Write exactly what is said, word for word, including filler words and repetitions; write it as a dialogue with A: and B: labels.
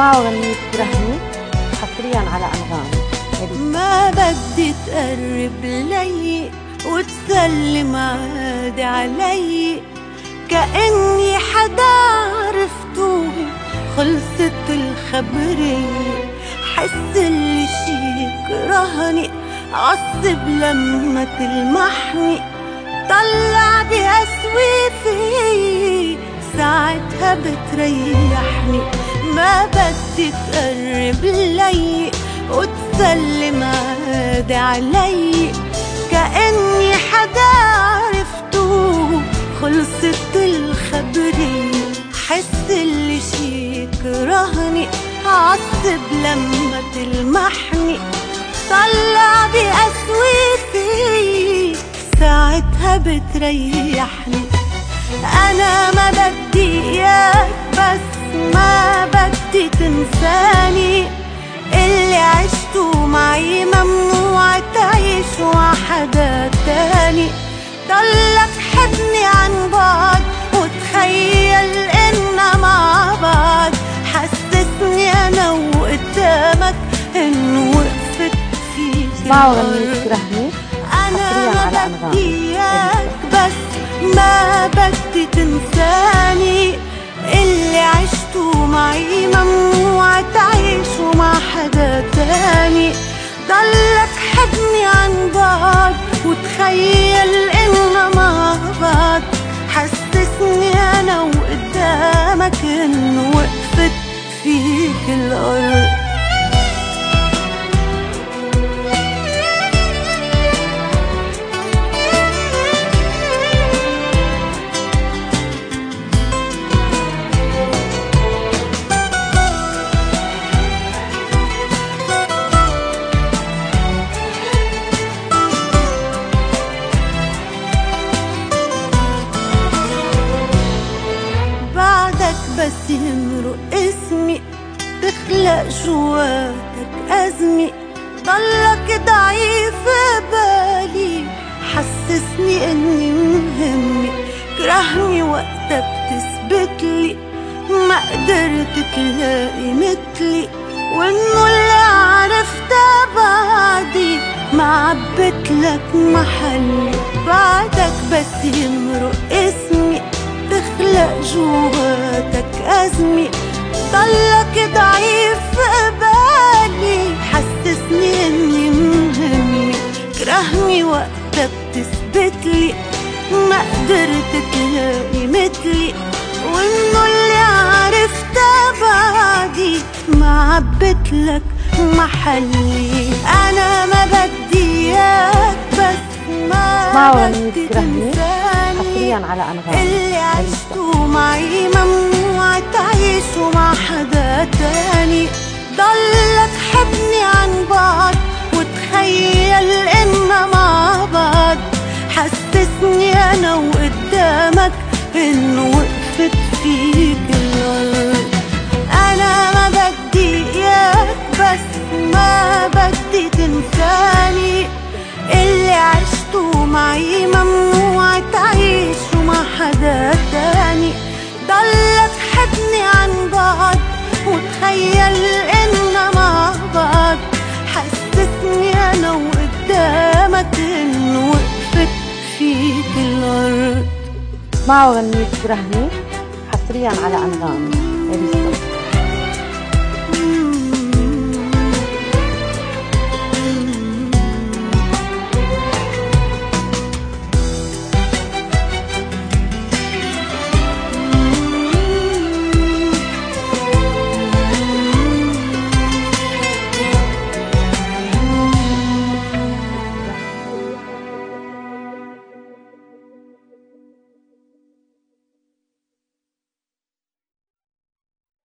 A: اسمعوا غنية رهني حصريا على أنغامي.
B: ما بدي تقرب لي وتسلم عادي علي، كأني حدا عرفته خلصت الخبرية. حس اللي شي يكرهني عصب لما تلمحني، طلع بأسوي في ساعتها بتريحني. ما بدي تقرب لي وتسلم عادي علي، كأني حدا عرفته خلصت الخبرية. حس اللي شي يكرهني عصب لما تلمحني، طلع بأسوي في ساعتها بتريحني. أنا ما بدي إياك بس ما بدي تنساني، اللي عشته معي ممنوع تعيش مع حدا تاني. ضلك حبني عن بعد وتخيل إننا مع بعض، حسسني أنا وقدامك إنه وقفت فيك
A: اسمعوا غنية رهني
B: أنا ما بدي إياك بس ما بدي تنساني، اللي عشته معي ممنوع تعيشه مع حدا تاني. ضلك حبني عن بعض وتخيل إننا مع بعض، حسسني أنا وقدامك إنه وقفت فيك الأرض. بس يمرق اسمي تخلق جواتك أزمة، ضلك ضعيف بالي حسسني اني مهمة. كرهني وقتها بتثبتلي ما قدرت تلاقي مثلي، وانه اللي عرفته بعدي ما عبتلك محلي. بعدك بس يمرق اسمي تخلق جواتك أزمة، ضلك ضعيف قبالي حسسني اني مهمة. كرهني وقتها بتثبتلي ما قدرت تلاقي مثلي، وانه اللي عرفته بعدي ما عبتلك محلي. انا ما بدي اياك بس ما بدي تنساني،
A: حصريا على أنغامي.
B: اللي عشته معي ممنوع تعيشه مع حدا تاني. ضلك حبني عن بعض وتخيل إننا مع بعض، حسسني أنا وقدامك إنه وقفت فيك الأرض. أنا ما بدي إياك بس ما بدي تنساني، اللي عشته معي ممنوع تعيشه مع حدا تاني. ضلك حبني عن بعض وتخيل إننا مع بعض، حسسني أنا وقدامك إنه وقفت فيك الأرض.
A: اسمعوا غنية رهني حصريا على أنغامي.